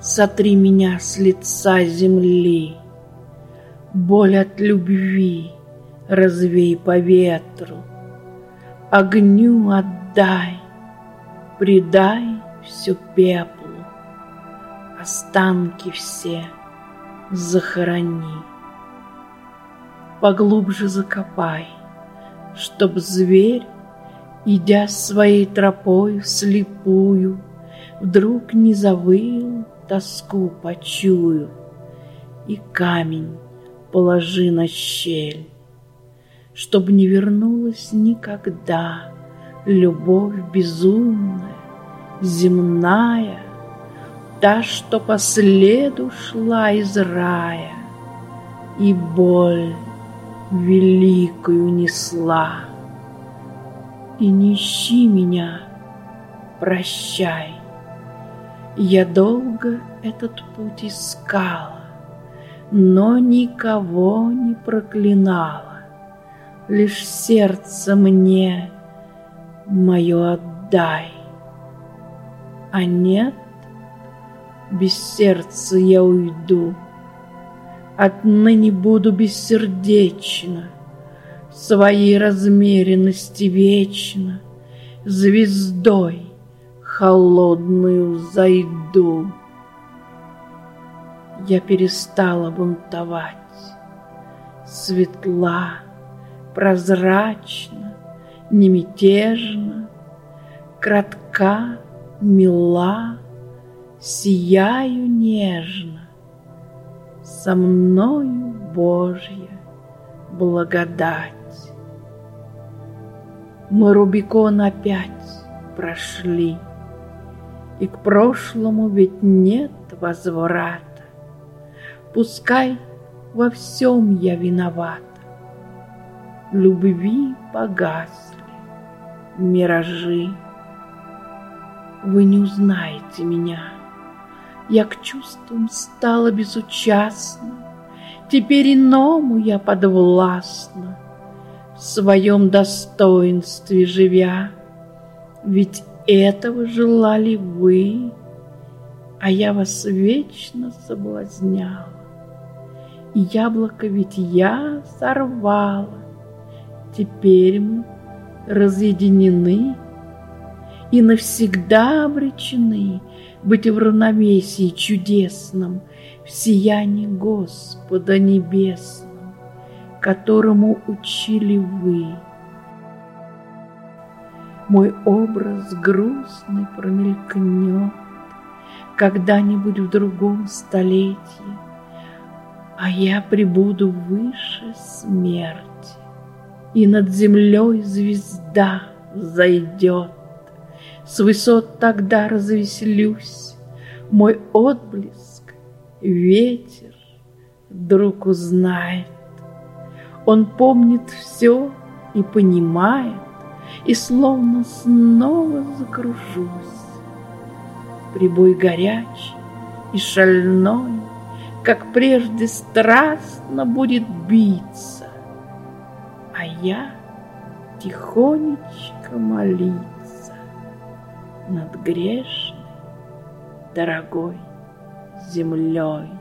Сотри меня с лица земли, боль от любви развей по ветру, огню отдай, предай всю пеплу, останки все захорони. Поглубже закопай, чтоб зверь, идя своей тропой вслепую, вдруг не завыл, тоску почую, и камень положи на щель, чтоб не вернулась никогда любовь безумная, земная, та, что по следу шла из рая и боль великую несла. И не ищи меня, прощай, я долго этот путь искала, но никого не проклинала, лишь сердце мне мое отдай. А нет, без сердца я уйду, отныне буду бессердечна, в своей размеренности вечно звездой холодную зайду. Я перестала бунтовать, светла, прозрачна, немятежна, кратка, мила, сияю нежно. Со мною Божья благодать. Мы Рубикон опять прошли, и к прошлому ведь нет возврата. Пускай во всем я виновата, любви погасли миражи. Вы не узнаете меня, я к чувствам стала безучастна, теперь иному я подвластна, в своем достоинстве живя. Ведь этого желали вы, а я вас вечно соблазняла. И яблоко ведь я сорвала, теперь мы разъединены и навсегда обречены быть в равновесии чудесном, в сиянии Господа небесном, которому учили вы. Мой образ грустный промелькнет когда-нибудь в другом столетии, а я пребуду выше смерти, и над землей звезда взойдет. С высот тогда развеселюсь, мой отблеск ветер вдруг узнает. Он помнит все и понимает, и словно снова закружусь. Прибой горячий и шальной, как прежде, страстно будет биться, а я тихонечко молиться над грешной, дорогой землей.